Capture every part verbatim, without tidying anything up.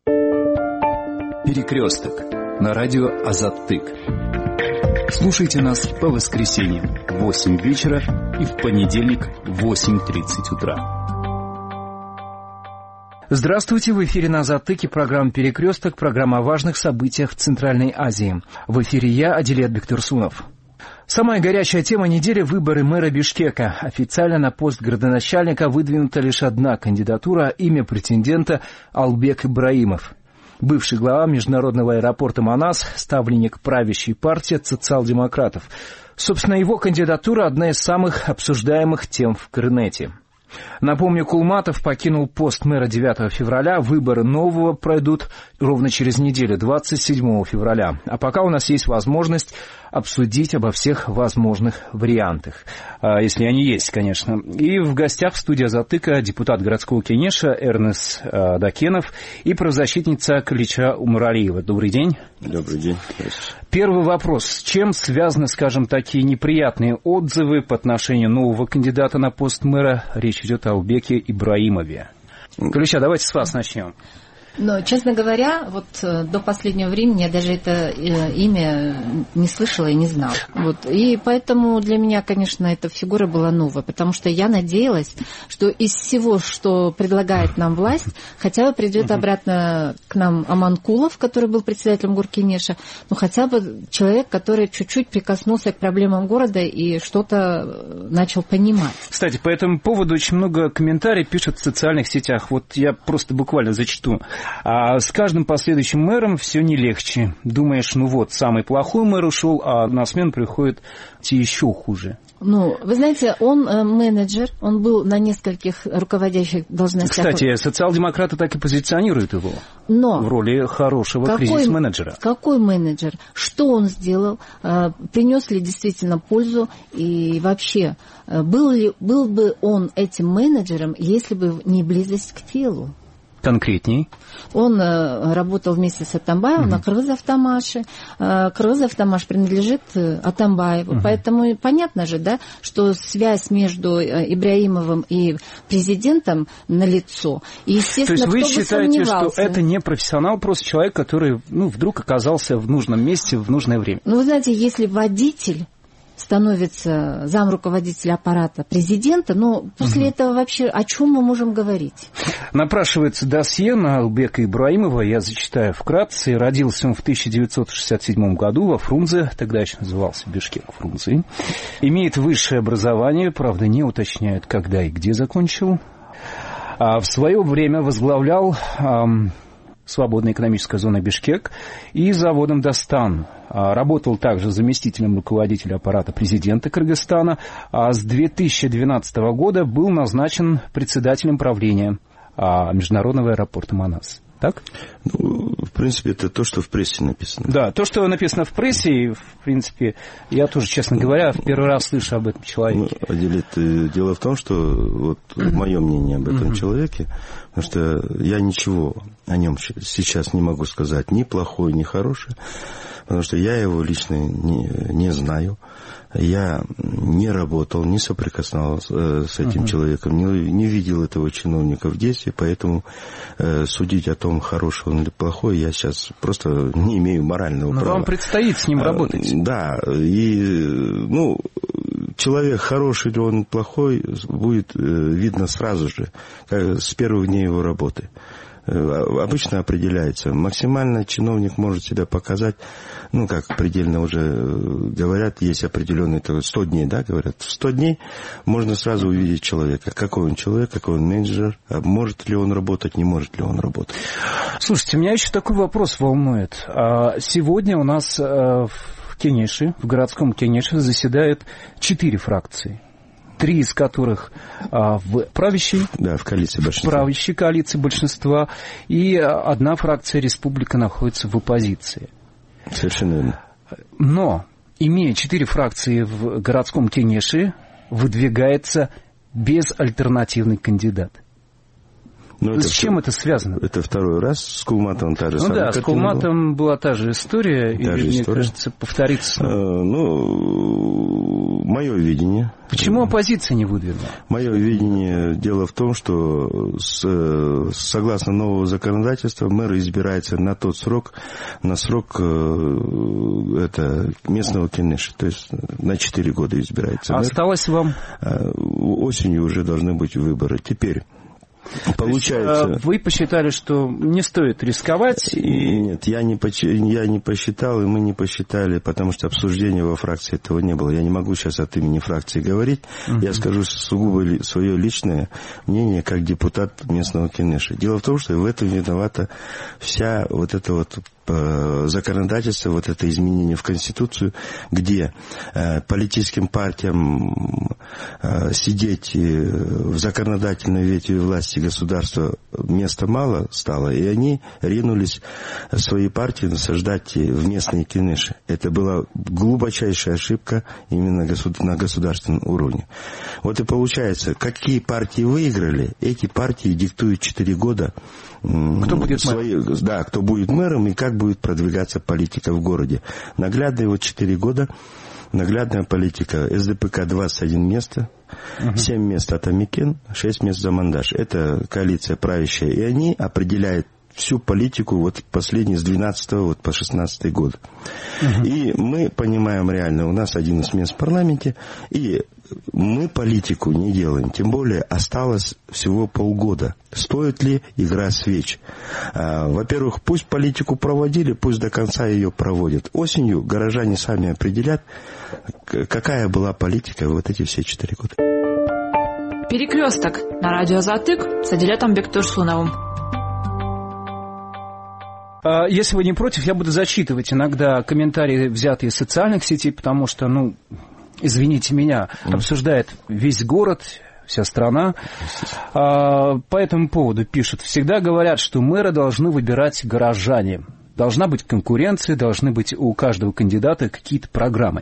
Перекресток на радио Азаттык. Слушайте нас по воскресеньям в восемь вечера и в понедельник в восемь тридцать утра. Здравствуйте, в эфире на Азаттыке программа «Перекресток», программа о важных событиях в Центральной Азии. В эфире я, Адилет Бектурсунов. Самая горячая тема недели – выборы мэра Бишкека. Официально на пост градоначальника выдвинута лишь одна кандидатура, имя претендента Албек Ибраимов. Бывший глава международного аэропорта Манас, ставленник правящей партии социал-демократов. Собственно, его кандидатура – одна из самых обсуждаемых тем в Кырнете. Напомню, Кулматов покинул пост мэра девятого февраля, выборы нового пройдут ровно через неделю, двадцать седьмого февраля. А пока у нас есть возможность обсудить обо всех возможных вариантах, если они есть, конечно. И в гостях в студии Азаттыка депутат городского кенеша Эрнес Дакенов и правозащитница Калича Умаралиева. Добрый день. Добрый день. Первый вопрос. С чем связаны, скажем, такие неприятные отзывы по отношению нового кандидата на пост мэра? Речь идет о Албеке Ибраимове. Калича, давайте с вас начнем. Но, честно говоря, вот до последнего времени я даже это имя не слышала и не знала. Вот. И поэтому для меня, конечно, эта фигура была новая, потому что я надеялась, что из всего, что предлагает нам власть, хотя бы придет обратно к нам Аманкулов, который был председателем Горкенеша, ну хотя бы человек, который чуть-чуть прикоснулся к проблемам города и что-то начал понимать. Кстати, по этому поводу очень много комментариев пишут в социальных сетях. Вот я просто буквально зачту. А с каждым последующим мэром все не легче. Думаешь, ну вот, самый плохой мэр ушел, а на смену приходит те еще хуже. Ну, вы знаете, он э, менеджер, он был на нескольких руководящих должностях. Кстати, социал-демократы так и позиционируют его. Но в роли хорошего какой, кризис-менеджера. Какой менеджер? Что он сделал? Э, принес ли действительно пользу? И вообще, э, был ли, был бы он этим менеджером, если бы не близость к телу? Конкретней? Он э, работал вместе с Атамбаевым uh-huh. на Кыргыз-Автомаше. Э, Кыргыз-Автомаш принадлежит э, Атамбаеву. Uh-huh. Поэтому понятно же, да, что связь между э, Ибраимовым и президентом налицо. И, естественно, то есть вы считаете, что сомневался? Это не профессионал, просто человек, который ну, вдруг оказался в нужном месте в нужное время? Ну, вы знаете, если водитель становится замруководителя аппарата президента, но после угу. этого вообще о чем мы можем говорить? Напрашивается досье на Албека Ибраимова, я зачитаю вкратце. Родился он в тысяча девятьсот шестьдесят седьмом году во Фрунзе, тогда еще назывался Бишкек Фрунзе. Имеет высшее образование, правда, не уточняют, когда и где закончил. А в свое время возглавлял эм, свободная экономическая зона Бишкек и заводом Дастан. Работал также заместителем руководителя аппарата президента Кыргызстана, а с две тысячи двенадцатого года был назначен председателем правления международного аэропорта Манас. Так? Ну, в принципе, это то, что в прессе написано. Да, то, что написано в прессе, и, в принципе, я тоже, честно говоря, в первый раз слышу об этом человеке. Ну, Адилет, дело в том, что вот мое мнение об этом человеке, потому что я ничего о нем сейчас не могу сказать, ни плохой, ни хороший, потому что я его лично не, не знаю. Я не работал, не соприкасался с этим uh-huh. человеком, не, не видел этого чиновника в действии, поэтому э, судить о том, хороший он или плохой, я сейчас просто не имею морального Но права. вам предстоит с ним работать. А, да, и, ну, человек хороший или он плохой, будет э, видно сразу же, как, с первых дней его работы. Обычно определяется. Максимально чиновник может себя показать, ну, как предельно уже говорят, есть определенные, сто дней, да, говорят. В сто дней можно сразу увидеть человека. Какой он человек, какой он менеджер, может ли он работать, не может ли он работать. Слушайте, меня еще такой вопрос волнует. Сегодня у нас в Кенеше, в городском Кенеше заседает четыре фракции. Три из которых а, в правящей, да, в коалиции большинства. правящей коалиции большинства, и одна фракция республика находится в оппозиции. Совершенно верно. Но, имея четыре фракции в городском Кенеше, выдвигается безальтернативный кандидат. Но с это чем это связано? Это второй раз. С Кулматовым та же ну самая да, с Кулматовым была. была та же история. Та и, же мне история. кажется, повторится. А, ну, мое видение. Почему оппозиция не выдвинула? Мое видение, дело в том, что с, согласно нового законодательства мэр избирается на тот срок, на срок это, местного кинеша, то есть на четыре года избирается мэр. Осталось вам? Осенью уже должны быть выборы. Теперь получается... Есть, вы посчитали, что не стоит рисковать? И... Нет, я не, я не посчитал, и мы не посчитали, потому что обсуждения во фракции этого не было. Я не могу сейчас от имени фракции говорить. Uh-huh. Я скажу сугубо свое личное мнение как депутат местного кинеша. Дело в том, что в этом виновата вся вот эта вот законодательство, вот это изменение в Конституцию, где э, политическим партиям э, сидеть в законодательной ветви власти государства места мало стало, и они ринулись свои партии насаждать в местные кинеши. Это была глубочайшая ошибка именно на государственном уровне. Вот и получается, какие партии выиграли, эти партии диктуют четыре года кто будет свои, мэром? Да, кто будет мэром и как будет продвигаться политика в городе. Наглядные вот четыре года, наглядная политика. эс дэ пэ ка двадцать один место, угу. семь мест от Амикен, шесть мест за Мандаш. Это коалиция правящая. И они определяют всю политику вот последние с двенадцатого вот по шестнадцатый год. Угу. И мы понимаем реально, у нас одиннадцать мест в парламенте, и мы политику не делаем, тем более осталось всего полгода. Стоит ли игра свеч? А, во-первых, пусть политику проводили, пусть до конца ее проводят. Осенью горожане сами определят, какая была политика вот эти все четыре года. Перекресток на радио Азаттык с Адилетом Бектурсуновым. Если вы не против, я буду зачитывать иногда комментарии, взятые из социальных сетей, потому что, ну, извините меня, обсуждает весь город, вся страна. По этому поводу пишут. Всегда говорят, что мэра должны выбирать горожане. Должна быть конкуренция, должны быть у каждого кандидата какие-то программы.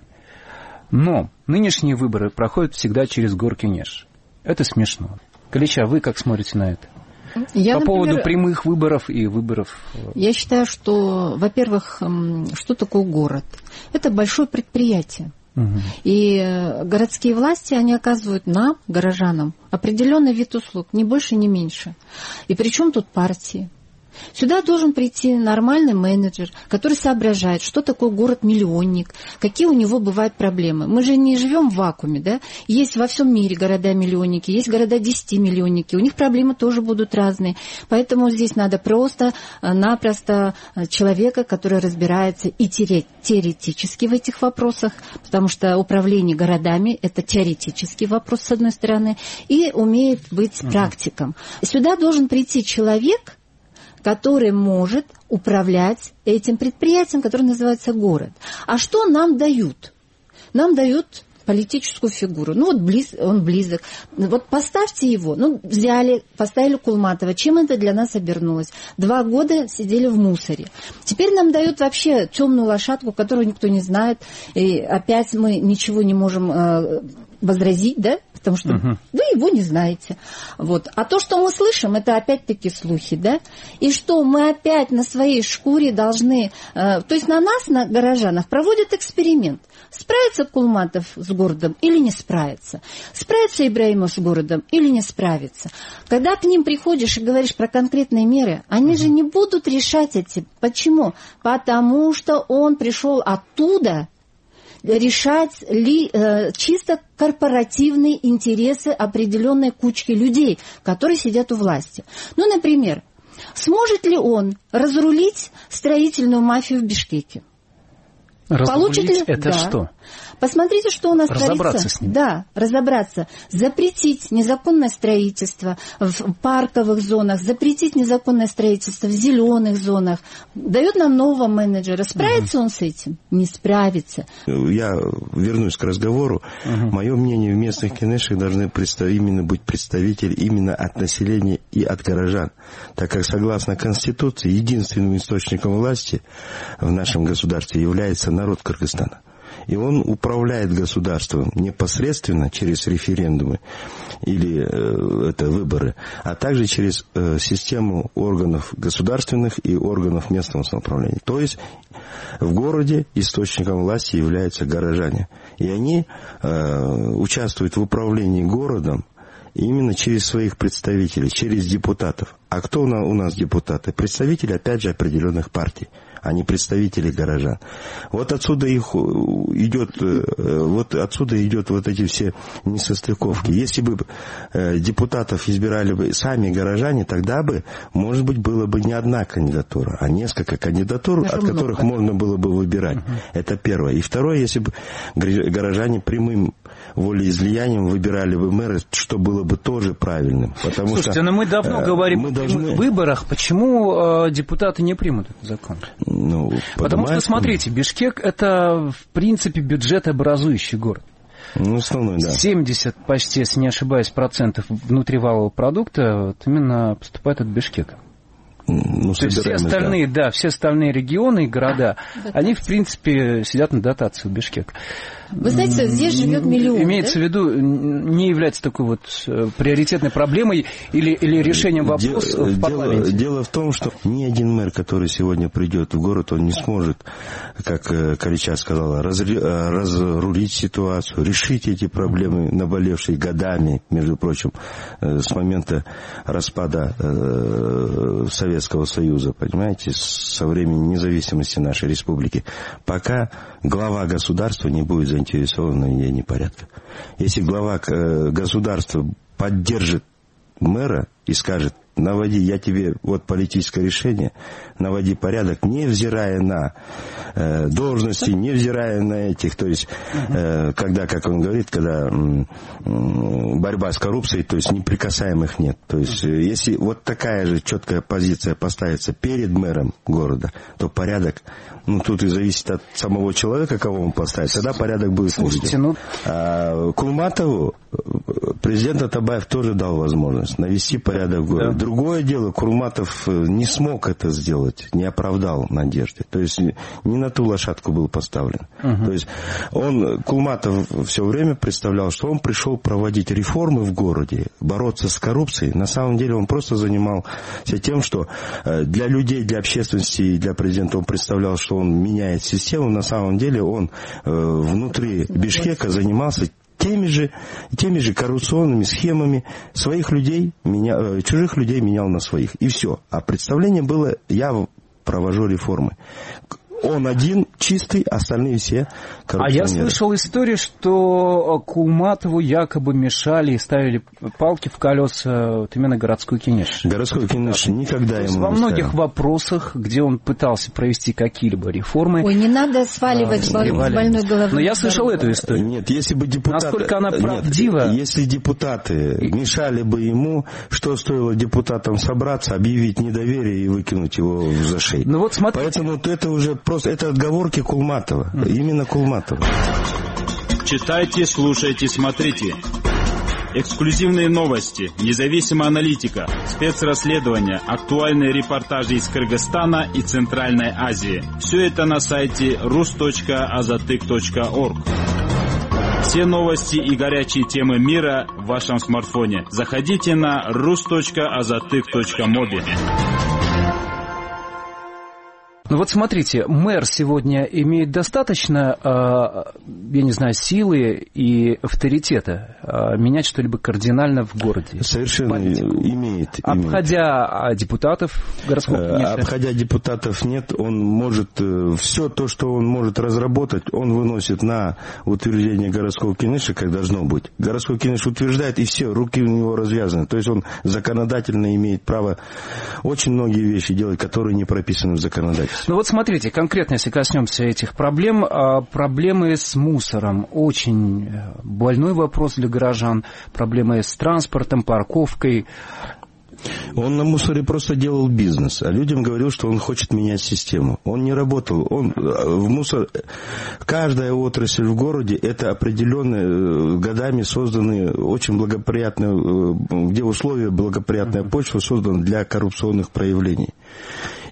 Но нынешние выборы проходят всегда через горкинеш. Это смешно. Галича, вы как смотрите на это? Я, По например, поводу прямых выборов и выборов. Я считаю, что, во-первых, что такое город? Это большое предприятие. Угу. И городские власти, они оказывают нам, горожанам, определенный вид услуг, ни больше, ни меньше. И при чем тут партии? Сюда должен прийти нормальный менеджер, который соображает, что такое город-миллионник, какие у него бывают проблемы. Мы же не живем в вакууме, да? Есть во всем мире города-миллионники, есть города-десятимиллионники, у них проблемы тоже будут разные. Поэтому здесь надо просто-напросто человека, который разбирается и теоретически в этих вопросах, потому что управление городами – это теоретический вопрос, с одной стороны, и умеет быть практиком. Сюда должен прийти человек, который может управлять этим предприятием, которое называется город. А что нам дают? Нам дают политическую фигуру. Ну вот близ, он близок. Вот поставьте его. Ну, взяли, поставили Кулматова. Чем это для нас обернулось? Два года сидели в мусоре. Теперь нам дают вообще темную лошадку, которую никто не знает. И опять мы ничего не можем э, возразить, да? Потому что uh-huh. вы его не знаете. Вот. А то, что мы слышим, это опять-таки слухи, да? И что мы опять на своей шкуре должны... Э, то есть на нас, на горожанах, проводят эксперимент. Справится Кулматов с городом или не справится? Справится Ибраимов с городом или не справится? Когда к ним приходишь и говоришь про конкретные меры, они uh-huh. же не будут решать эти. Почему? Потому что он пришел оттуда... решать ли, э, чисто корпоративные интересы определенной кучки людей, которые сидят у власти. Ну, например, сможет ли он разрулить строительную мафию в Бишкеке? Получит ли... это да. что? Посмотрите, что у нас разобраться творится. С ним. Да, разобраться. Запретить незаконное строительство в парковых зонах, запретить незаконное строительство в зеленых зонах. Дает нам нового менеджера. Справится угу. он с этим? Не справится. Я вернусь к разговору. Угу. Мое мнение, в местных кинешах должны представ... именно быть представители именно от населения и от горожан. Так как, согласно Конституции, единственным источником власти в нашем государстве является народ Кыргызстана. и он управляет государством непосредственно через референдумы или э, это выборы, а также через э, систему органов государственных и органов местного самоуправления. То есть в городе источником власти являются горожане. И они э, участвуют в управлении городом именно через своих представителей, через депутатов. А кто у нас депутаты? Представители, опять же, определенных партий, а не представители горожан. Вот отсюда их идет, вот отсюда идет вот эти все несостыковки. Если бы депутатов избирали бы сами горожане, тогда бы, может быть, было бы не одна кандидатура, а несколько кандидатур, от которых можно было бы выбирать. Uh-huh. Это первое. И второе, если бы горожане прямым волеизлиянием выбирали бы мэра, что было бы тоже правильным. Потому Слушайте, что, но мы давно э, говорим мы о должны... выборах. Почему э, депутаты не примут этот закон? Ну, Потому что, смотрите, Бишкек – это, в принципе, бюджетообразующий город. Ну, основной, да. семьдесят, почти, если не ошибаюсь, процентов внутривалового продукта вот именно поступает от Бишкека. Ну, То есть все остальные, да. да, все остальные регионы и города, дотации. Они, в принципе, сидят на дотации у Бишкека. Вы знаете, здесь живет миллион. Имеется да? в виду, не является такой вот приоритетной проблемой или, или решением вопроса дело, в парламенте. Дело, дело в том, что ни один мэр, который сегодня придет в город, он не сможет, как Калича сказала, разри, разрулить ситуацию, решить эти проблемы, наболевшие годами, между прочим, с момента распада Советского Союза, понимаете, со времени независимости нашей республики, пока глава государства не будет заинтересован в наведении порядка. Если глава государства поддержит мэра и скажет: наводи, я тебе вот политическое решение, наводи порядок, невзирая на э, должности, невзирая на этих, то есть, э, когда, как он говорит, когда э, борьба с коррупцией, то есть неприкасаемых нет. То есть, э, если вот такая же четкая позиция поставится перед мэром города, то порядок, ну, тут и зависит от самого человека, кого он поставит, тогда порядок будет служить. Ну... А Кулматову президент Атабаев тоже дал возможность навести порядок в городе. Да. Другое дело, Курматов не смог это сделать, не оправдал надежды. То есть не на ту лошадку был поставлен. Угу. То есть он, Кулматов все время представлял, что он пришел проводить реформы в городе, бороться с коррупцией. На самом деле он просто занимался тем, что для людей, для общественности и для президента он представлял, что он меняет систему. На самом деле он внутри Бишкека занимался теми же, теми же коррупционными схемами, своих людей, меня, чужих людей менял на своих. И все. А представление было: я провожу реформы. Он один чистый, остальные все коррупционеры. А я слышал историю, что Кулматову якобы мешали и ставили палки в колеса вот именно городской Кенеш. Городской Кенеш никогда ему не Во многих ставил. Вопросах, где он пытался провести какие-либо реформы... Ой, не надо сваливать а, с больной головы. Но я слышал эту историю. Нет, если бы депутаты... Насколько она правдива... Нет, если депутаты мешали бы ему, что стоило депутатам собраться, объявить недоверие и выкинуть его в зашей. Ну вот смотрите. Поэтому это уже... Просто это отговорки Кулматова. Mm. Именно Кулматова. Читайте, слушайте, смотрите. Эксклюзивные новости, независимая аналитика, спецрасследования, актуальные репортажи из Кыргызстана и Центральной Азии. Все это на сайте рус точка азатык точка орг. Все новости и горячие темы мира в вашем смартфоне. Заходите на рус точка азатык точка моби. Ну вот смотрите, мэр сегодня имеет достаточно, я не знаю, силы и авторитета менять что-либо кардинально в городе. Совершенно имеет. Обходя имеет. депутатов городского Кенеша. Обходя депутатов нет, он может, все то, что он может разработать, он выносит на утверждение городского Кенеша, как должно быть. Городской Кенеш утверждает, и все, руки у него развязаны. То есть он законодательно имеет право очень многие вещи делать, которые не прописаны в законодательстве. Ну вот смотрите, конкретно, если коснемся этих проблем, проблемы с мусором, очень больной вопрос для горожан, проблемы с транспортом, парковкой. Он на мусоре просто делал бизнес, а людям говорил, что он хочет менять систему. Он не работал. Он в мусор... Каждая отрасль в городе — это определенные, годами созданные, очень благоприятные, где условия, благоприятная почва создана для коррупционных проявлений.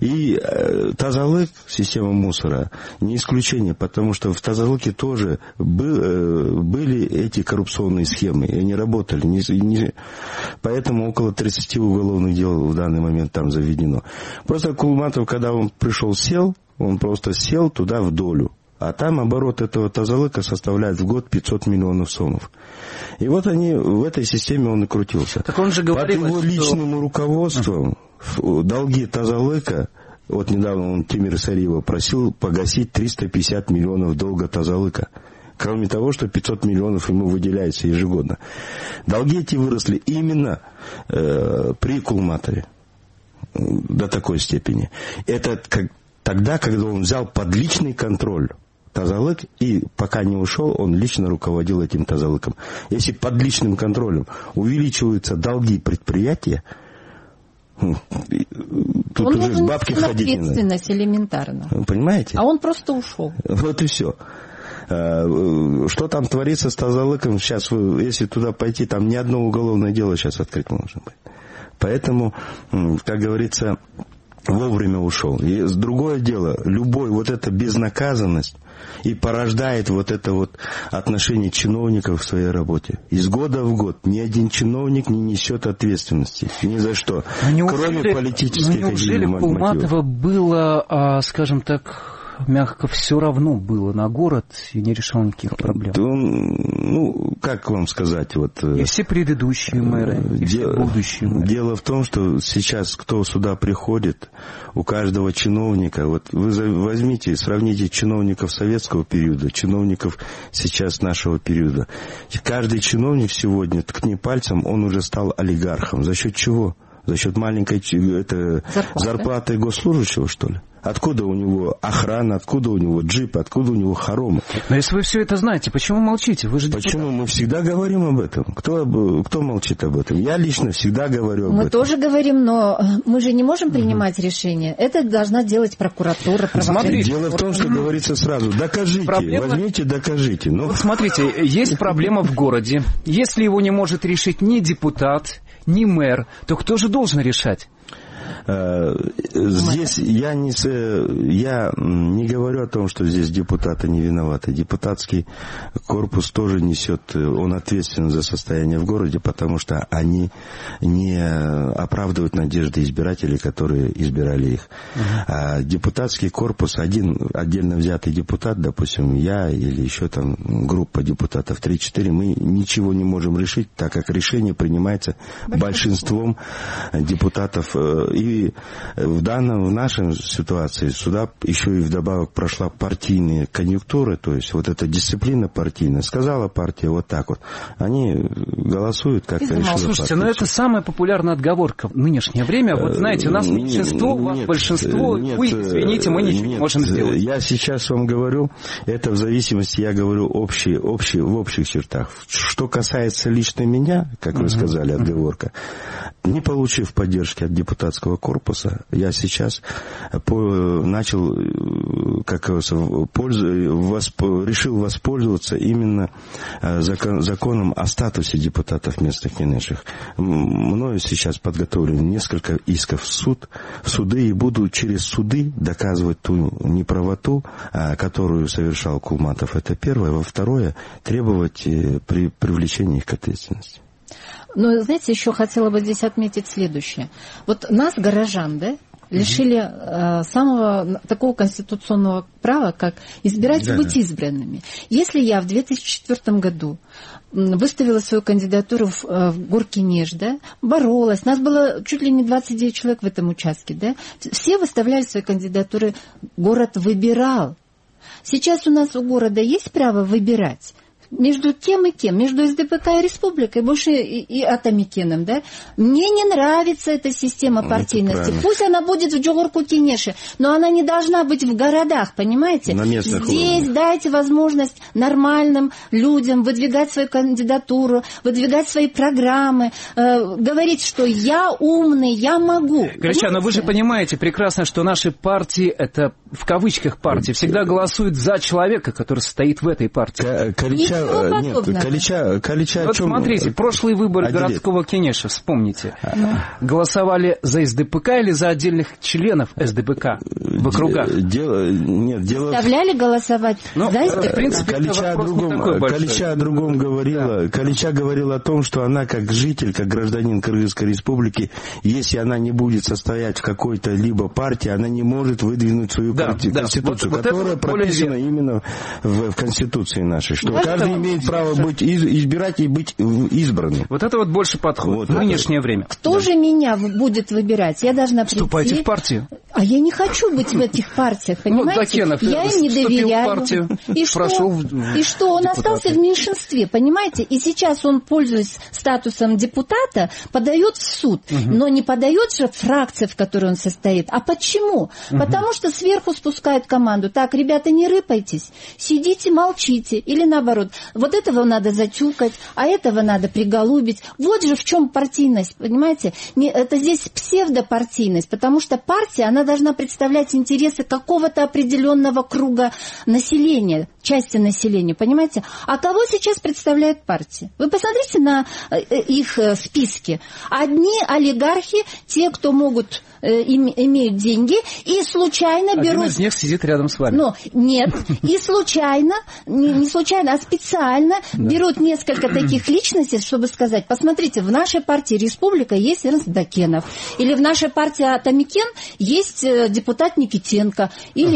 И э, Тазалык, система мусора, не исключение, потому что в Тазалыке тоже был, э, были эти коррупционные схемы, и они работали. Не, не, поэтому около тридцати уголовных дел в данный момент там заведено. Просто Кулматов, когда он пришел, сел, он просто сел туда в долю. А там оборот этого Тазалыка составляет в год пятьсот миллионов сомов. И вот они, в этой системе он и крутился. Так он же говорил, под его что... личным руководством долги Тазалыка, вот недавно он Тимир Сариева просил погасить триста пятьдесят миллионов долга Тазалыка. Кроме того, что пятьсот миллионов ему выделяется ежегодно. Долги эти выросли именно э, при Кулматове. До такой степени. Это как, тогда, когда он взял под личный контроль Тазалык, и пока не ушел, он лично руководил этим Тазалыком. Если под личным контролем увеличиваются долги предприятия, тут он уже бабки ходить не надо. Ответственность элементарно. Понимаете? А он просто ушел. Вот и все. Что там творится с Тазалыком, сейчас, вы, если туда пойти, там ни одно уголовное дело сейчас открыть можно быть. Поэтому, как говорится, вовремя ушел. И другое дело, любой вот эта безнаказанность и порождает вот это вот отношение чиновников к своей работе. Из года в год ни один чиновник не несет ответственности ни за что, но кроме неужели, политических мотивов. Неужели Кулматова было, скажем так, мягко все равно было на город и не решал никаких проблем? Он, ну, как вам сказать, вот... И все предыдущие мэры, и все дело, будущие мэры. Дело в том, что сейчас, кто сюда приходит, у каждого чиновника, вот вы возьмите, сравните чиновников советского периода, чиновников сейчас нашего периода. Каждый чиновник сегодня, ткни пальцем, он уже стал олигархом. За счет чего? За счет маленькой это, зарплаты. зарплаты госслужащего, что ли? Откуда у него охрана, откуда у него джип, откуда у него хоромы? Но если вы все это знаете, почему молчите? Вы же почему? депутат. Мы всегда говорим об этом. Кто, кто молчит об этом? Я лично всегда говорю об мы этом. Мы тоже говорим, но мы же не можем принимать угу. решения. Это должна делать прокуратура. Смотрите, дело в том, что говорится сразу. Докажите, проблема... возьмите, докажите. Но... Вот смотрите, есть проблема в городе. Если его не может решить ни депутат, ни мэр, то кто же должен решать? Здесь я не, я не говорю о том, что здесь депутаты не виноваты. Депутатский корпус тоже несет, он ответственен за состояние в городе, потому что они не оправдывают надежды избирателей, которые избирали их. Uh-huh. А депутатский корпус, один отдельно взятый депутат, допустим, я или еще там группа депутатов три-четыре, мы ничего не можем решить, так как решение принимается большинством депутатов. И в данном, в нашей ситуации сюда еще и вдобавок прошла партийная конъюнктура, то есть вот эта дисциплина партийная. Сказала партия вот так вот. Они голосуют, как решила партия. Слушайте, но это самая популярная отговорка в нынешнее время. Вот знаете, у нас меньшинство, у вас нет, большинство. Нет, вы, извините, мы ничего нет, не можем сделать. Я сейчас вам говорю, это в зависимости, я говорю общие, общие, в общих чертах. Что касается лично меня, как вы uh-huh. сказали, отговорка, не получив поддержки от депутатского корпуса, я сейчас по, начал, как пользу, восп, решил воспользоваться именно закон, законом о статусе депутатов местных и нынешних. Мною сейчас подготовлено несколько исков в суд, в суды, и буду через суды доказывать ту неправоту, которую совершал Кулматов. Это первое. Во второе, требовать при привлечении их к ответственности. Но, знаете, еще хотела бы здесь отметить следующее. Вот нас, горожан, да, лишили э, самого такого конституционного права, как избирать и быть избранными. Если я в две тысячи четвёртом году выставила свою кандидатуру в, в Горки-Неж, да, боролась, нас было чуть ли не двадцать девять человек в этом участке, да, все выставляли свои кандидатуры, город выбирал. Сейчас у нас у города есть право выбирать между кем и кем, между СДПК и Республикой, больше и, и Атамикеном, да? Мне не нравится эта система партийности. Пусть она будет в Джогорку-Кенеше, но она не должна быть в городах, понимаете? Здесь уровнях. Дайте возможность нормальным людям выдвигать свою кандидатуру, выдвигать свои программы, э, говорить, что я умный, я могу. Грача, вы же понимаете прекрасно, что наши партии, это в кавычках партии, всегда голосуют за человека, который стоит в этой партии. Корича Калича, нет, Калича, Калича вот о чем? Смотрите, прошлые выборы Отделить. городского кенеша, вспомните. Голосовали за СДПК или за отдельных членов СДПК в округах? Дело, нет, дело... Заставляли голосовать ну, за СДПК? В принципе, Калича о другом, Калича о другом говорила. Да. Калича говорила о том, что она как житель, как гражданин Кыргызской республики, если она не будет состоять в какой-то либо партии, она не может выдвинуть свою да, партию, да. конституцию, вот, которая вот прописана именно в, в Конституции нашей, что вот каждый имеет право быть из, избирать и быть избранным. Вот это вот больше подход вот в нынешнее это. время. Кто да. же меня будет выбирать? Я должна прийти... Вступайте в партию. А я не хочу быть в этих партиях, понимаете? Ну, я им не доверяю. И что? Прошел и что? Он депутаты. Остался в меньшинстве, понимаете? И сейчас он, пользуясь статусом депутата, подает в суд. Угу. Но не подает же фракция, в которой он состоит. А почему? Угу. Потому что сверху спускают команду. Так, ребята, не рыпайтесь. Сидите, молчите. Или наоборот. Вот этого надо затюкать, а этого надо приголубить. Вот же в чем партийность, понимаете? Не, это здесь псевдопартийность, потому что партия, она должна представлять интересы какого-то определенного круга населения, части населения, понимаете? А кого сейчас представляет партия? Вы посмотрите на их списки. Одни олигархи, те, кто могут, имеют деньги, и случайно берут... Один из них сидит рядом с вами. Ну, нет, и случайно, не случайно, а специально берут несколько таких личностей, чтобы сказать, посмотрите, в нашей партии Республика есть Эрнст Дакенов, или в нашей партии Атамикен есть депутат Никитенко, или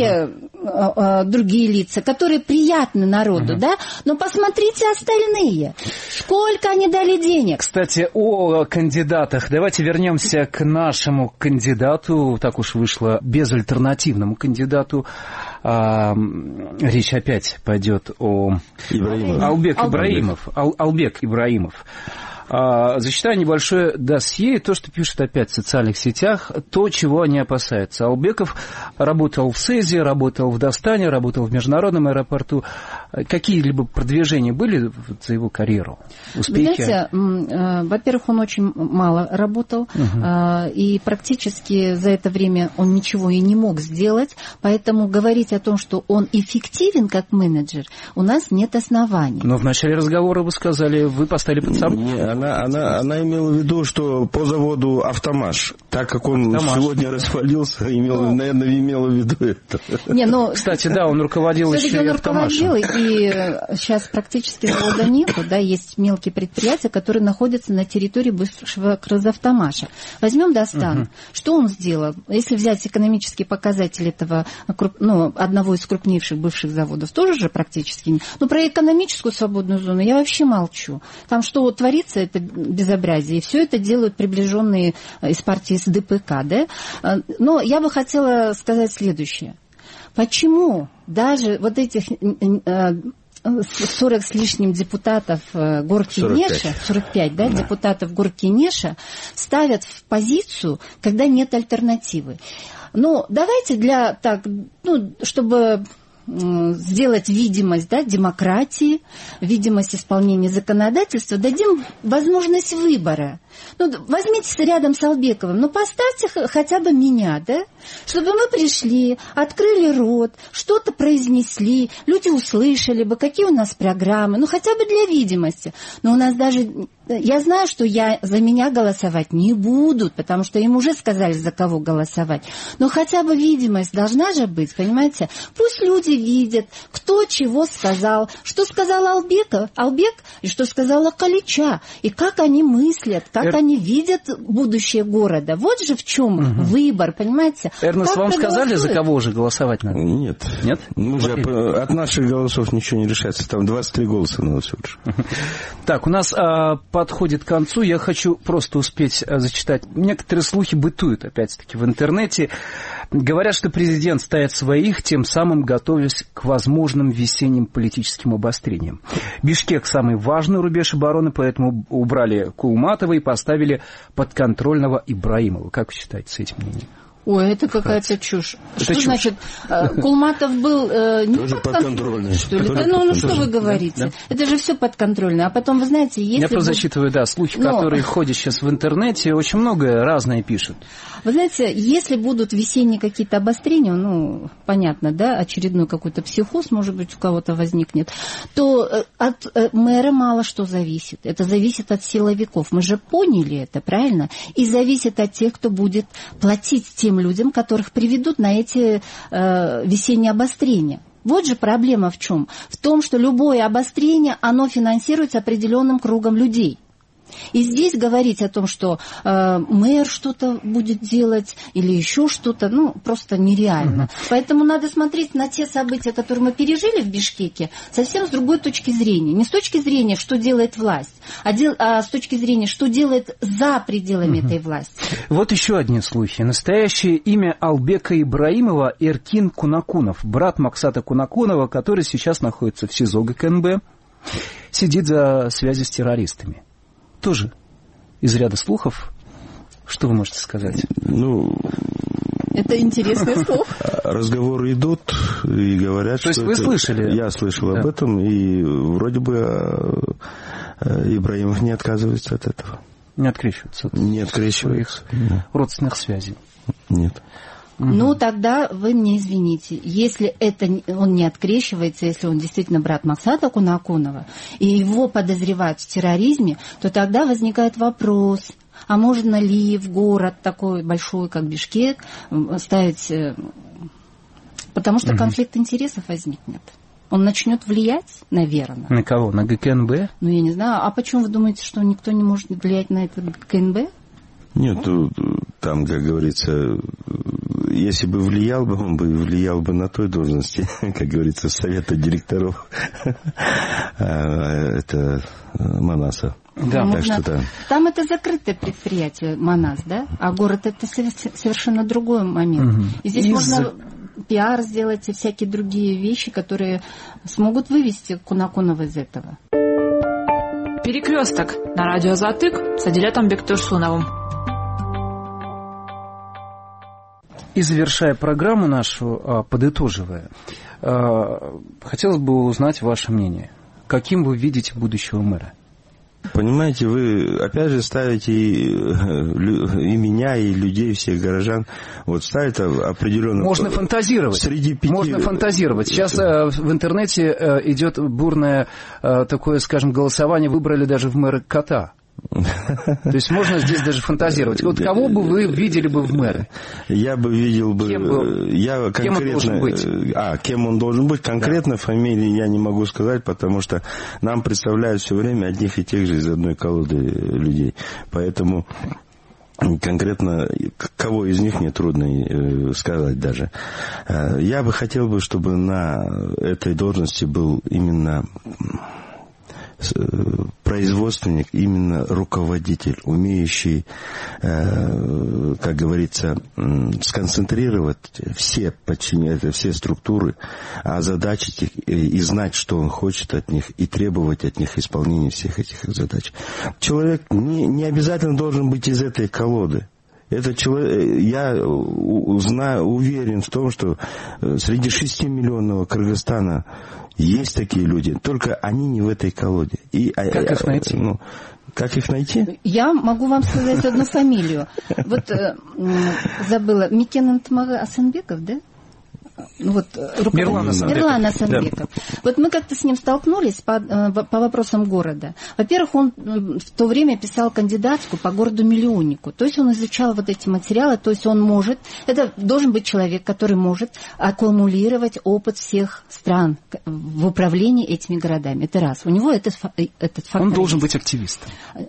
ага. другие лица, которые приятны народу, ага. да? Но посмотрите остальные, сколько они дали денег. Кстати, о кандидатах. Давайте вернемся к нашему кандидату, так уж вышло, безальтернативному кандидату. А, речь опять пойдет о Ибраимов. Албек Ибраимов. Ал, Албек Ибраимов. А, зачитаю небольшое досье, то, что пишут опять в социальных сетях, то, чего они опасаются. Албеков работал в СЭЗе, работал в Дастане, работал в международном аэропорту. Какие-либо продвижения были за его карьеру? Успехи? Вы знаете, во-первых, он очень мало работал, угу. и практически за это время он ничего и не мог сделать, поэтому говорить о том, что он эффективен как менеджер, у нас нет оснований. Но в начале разговора вы сказали, вы поставили под сомнение. Она, она, она имела в виду, что по заводу «Автомаш», так как он «Автомаш» сегодня расхвалился, имел, ну, наверное, имела в виду это. Не, ну, кстати, да, он руководил еще и «Автомашем». И сейчас практически завода нету, да, есть мелкие предприятия, которые находятся на территории бывшего Крызавтомаша. Возьмем Дастан. Угу. Что он сделал? Если взять экономические показатели этого, ну, одного из крупнейших бывших заводов, тоже же практически не. Но про экономическую свободную зону я вообще молчу. Там что творится, это безобразие. И все это делают приближенные из партии СДПК, да? Но я бы хотела сказать следующее. Почему даже вот этих сорок с лишним депутатов Горки Неша, сорок пять, да, да. депутатов Горки Неша ставят в позицию, когда нет альтернативы? Ну, давайте для так, ну, чтобы сделать видимость, да, демократии, видимость исполнения законодательства, дадим возможность выбора. Ну, возьмите рядом с Албековым, ну, поставьте хотя бы меня, да, чтобы мы пришли, открыли рот, что-то произнесли, люди услышали бы, какие у нас программы, ну, хотя бы для видимости. Но у нас даже... Я знаю, что я, за меня голосовать не будут, потому что им уже сказали, за кого голосовать. Но хотя бы видимость должна же быть, понимаете? Пусть люди видят, кто чего сказал, что сказал Албек, Албек и что сказала Калича, и как они мыслят, как Эр... они видят будущее города. Вот же в чем угу. выбор, понимаете? Эрнест, вам сказали, голосует? За кого же голосовать надо? Нет. Нет? Ну, же, от наших голосов ничего не решается. Там двадцать три голоса на нас лучше. Так, у нас... А... подходит к концу, я хочу просто успеть зачитать. Некоторые слухи бытуют, опять-таки, в интернете. Говорят, что президент ставит своих, тем самым готовясь к возможным весенним политическим обострениям. Бишкек – самый важный рубеж обороны, поэтому убрали Кулматова и поставили подконтрольного Ибраимова. Как вы считаете с этим мнением? Ой, это какая-то чушь. Это что чушь. Значит, Кулматов был э, не Тоже подконтрольный. Что ли? Тоже Да, ну, ну что подконтрольный. вы говорите? Да, да. Это же все подконтрольно. А потом, вы знаете, если... Я просто бы- зачитываю, да, слухи, Но- которые ходят сейчас в интернете, очень многое разное пишут. Вы знаете, если будут весенние какие-то обострения, ну, понятно, да, очередной какой-то психоз, может быть, у кого-то возникнет, то э, от э, мэра мало что зависит. Это зависит от силовиков. Мы же поняли это, правильно? И зависит от тех, кто будет платить тем людям, которых приведут на эти э, весенние обострения. Вот же проблема в чем? В том, что любое обострение, оно финансируется определенным кругом людей. И здесь говорить о том, что э, мэр что-то будет делать или еще что-то, ну, просто нереально. Угу. Поэтому надо смотреть на те события, которые мы пережили в Бишкеке, совсем с другой точки зрения. Не с точки зрения, что делает власть, а, дел, а с точки зрения, что делает за пределами угу. этой власти. Вот еще одни слухи. Настоящее имя Албека Ибраимова Эркин Кунакунов, брат Максата Кунакунова, который сейчас находится в СИЗО ГКНБ, сидит за связи с террористами. Тоже из ряда слухов. Что вы можете сказать? Ну, это интересный слух. Разговоры идут и говорят, То что... есть вы это... слышали? Я слышал да. об этом, и вроде бы Ибраимов не отказывается от этого. Не открещивается от не открещивается. своих да. родственных связей? Нет. Угу. Ну, тогда вы мне извините. Если это он не открещивается, если он действительно брат Максата Кунакунова, и его подозревают в терроризме, то тогда возникает вопрос, а можно ли в город такой большой, как Бишкек, ставить... Потому что угу. конфликт интересов возникнет. Он начнет влиять, наверное. На кого? На ГКНБ? Ну, я не знаю. А почему вы думаете, что никто не может влиять на этот ГКНБ? Нет, там, как говорится, если бы влиял бы, он бы влиял бы на той должности, как говорится, совета директоров. Это Манаса. Да, так что да. Там это закрытое предприятие Манас, да? А город это совершенно другой момент. Угу. И здесь Из... можно пиар сделать и всякие другие вещи, которые смогут вывести Кунакунова из этого. Перекресток на радио Затык с Адилетом Бектурсуновым. И завершая программу нашу, подытоживая, хотелось бы узнать ваше мнение. Каким вы видите будущего мэра? Понимаете, вы опять же ставите и, и меня, и людей, всех горожан, вот ставят определенно... Можно фантазировать. Среди пяти... Можно фантазировать. Сейчас э, в интернете э, идет бурное э, такое, скажем, голосование, выбрали даже в мэра кота. То есть можно здесь даже фантазировать. Вот кого бы вы видели бы в мэры? Я бы видел бы... Кем, был, я конкретно, кем он должен быть? А, кем он должен быть? Конкретно да. фамилии я не могу сказать, потому что нам представляют все время одних и тех же из одной колоды людей. Поэтому конкретно кого из них мне трудно сказать даже. Я бы хотел бы, чтобы на этой должности был именно... производственник, именно руководитель, умеющий, э, как говорится, сконцентрировать все подчинения, все структуры, озадачить их и, и знать, что он хочет от них, и требовать от них исполнения всех этих задач. Человек не, не обязательно должен быть из этой колоды. Это человек, я узнаю, уверен в том, что среди шестимиллионного Кыргызстана есть такие люди, только они не в этой колоде. И, как их найти? Ну, как их найти? Я могу вам сказать одну фамилию. Вот э, забыла. Микен Антмага Асанбеков, да? Вот, Мирлан Асанбеков. Мирлан Асанбеков. Да. Вот мы как-то с ним столкнулись по, по вопросам города. Во-первых, он в то время писал кандидатскую по городу-миллионнику. То есть он изучал вот эти материалы, то есть он может, это должен быть человек, который может аккумулировать опыт всех стран в управлении этими городами. Это раз. У него этот, этот фактор. Он должен есть. быть активистом.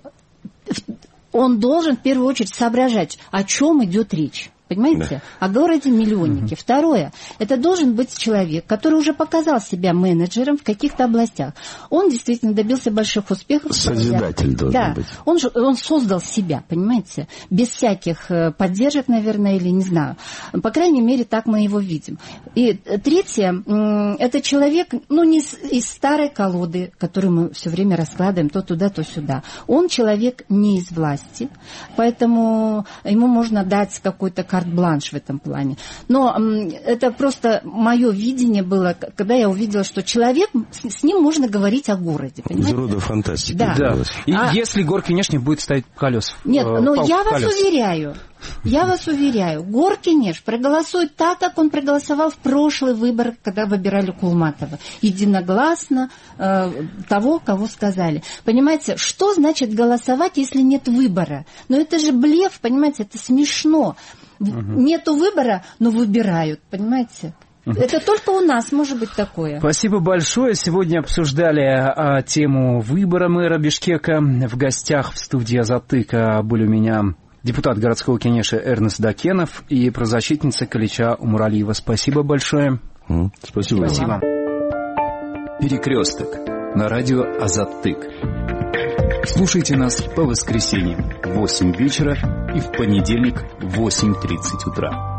Он должен в первую очередь соображать, о чем идет речь. Понимаете? Да. О городе-миллионнике. Угу. Второе. Это должен быть человек, который уже показал себя менеджером в каких-то областях. Он действительно добился больших успехов. Созидатель должен да. быть. Он, он создал себя, понимаете? Без всяких поддержек, наверное, или не знаю. По крайней мере, так мы его видим. И третье. Это человек, ну, не из старой колоды, которую мы все время раскладываем то туда, то сюда. Он человек не из власти. Поэтому ему можно дать какой-то карт-бланш в этом плане. Но это просто мое видение было, когда я увидела, что человек, с ним можно говорить о городе. Понимаете? Из рода фантастики. Да. да. И а... если Горки внешне будет ставить колес. Нет, э, но я вас колес. уверяю, я вас уверяю, Горкинеш проголосует так, как он проголосовал в прошлый выбор, когда выбирали Кулматова. Единогласно э, того, кого сказали. Понимаете, что значит голосовать, если нет выбора? Ну это же блеф, понимаете, это смешно. Угу. Нету выбора, но выбирают, понимаете? Это только у нас может быть такое. Спасибо большое. Сегодня обсуждали а, тему выбора мэра Бишкека. В гостях в студии «Азаттыка» были у меня депутат городского кенеша Эрнест Дакенов и правозащитница Калича Умуралиева. Спасибо большое. Mm, спасибо. Спасибо. Перекресток на радио «Азаттык». Слушайте нас по воскресеньям в восемь вечера и в понедельник в восемь тридцать утра.